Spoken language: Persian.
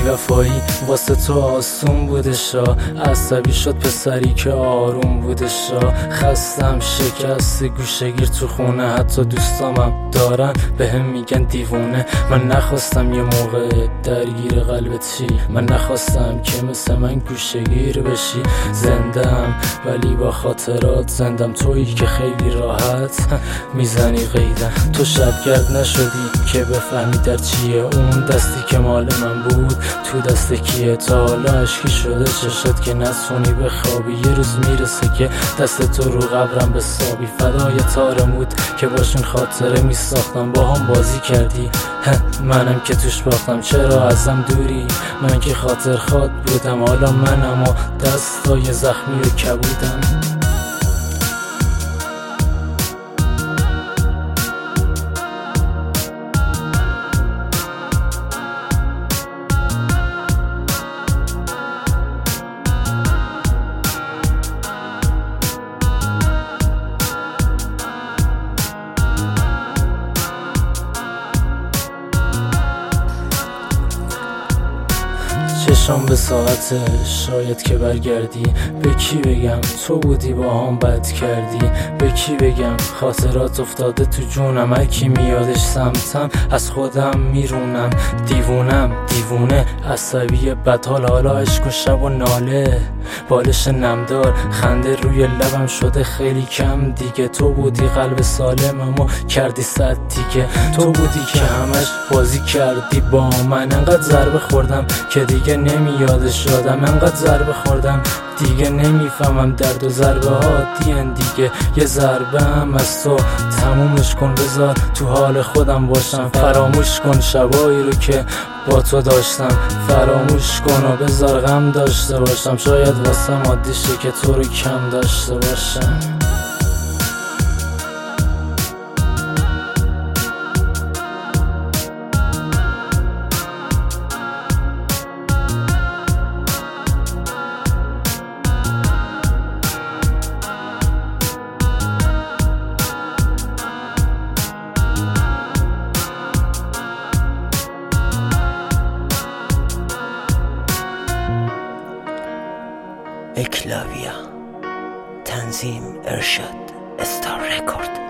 بیوفایی واسه تو آسون بودشا، عصبی شد پسری که آروم بودشا. خستم شکست گوشه‌گیر تو خونه، حتی دوستامم دارن بهم میگن دیوونه. من نخواستم یه موقع درگیر قلبت چی، من نخواستم که مثل من گوشه‌گیر بشی. زندم ولی با خاطرات زندم، تویی که خیلی راحت میزنی قیدم. تو شبگرد نشدی که بفهمی در چیه اون دستی که مال من بود، تو دست کیه؟ تا حالا عشقی شده چشت که نتونی بخوابی؟ یه روز میرسه که دست تو رو قبرم به حسابی. فدای تار مود که باشون خاطره میساختم، با هم بازی کردی منم که توش باختم. چرا ازم دوری؟ من که خاطر خواد بودم، حالا منم و دستای زخمی و کبودم. چشام به ساعت شاید که برگردی، به کی بگم تو بودی با هم بد کردی؟ به کی بگم خاطرات افتاده تو جونم، هرکی میادش سمتم از خودم میرونم. دیوونه عصبی بدحال، حالا عشق و شب و ناله، بالش نمدار خنده روی لبم شده خیلی کم دیگه. تو بودی قلب سالممو کردی صد دیگه، تو بودی که همش بازی کردی با من. انقدر ضربه خوردم که دیگه نمیادش یادم، انقدر ضربه خوردم دیگه نمیفهمم درد و ضربه ها دیگه. یه ضربه هم از تو تمومش کن، بذار تو حال خودم باشم. فراموش کن شبایی رو که با تو داشتم، فراموش کن و بذار غم داشته باشم. شاید واسم عادی شه که تو رو کم داشته باشم. اکلاویا، تنظیم ارشاد، استار رکورد.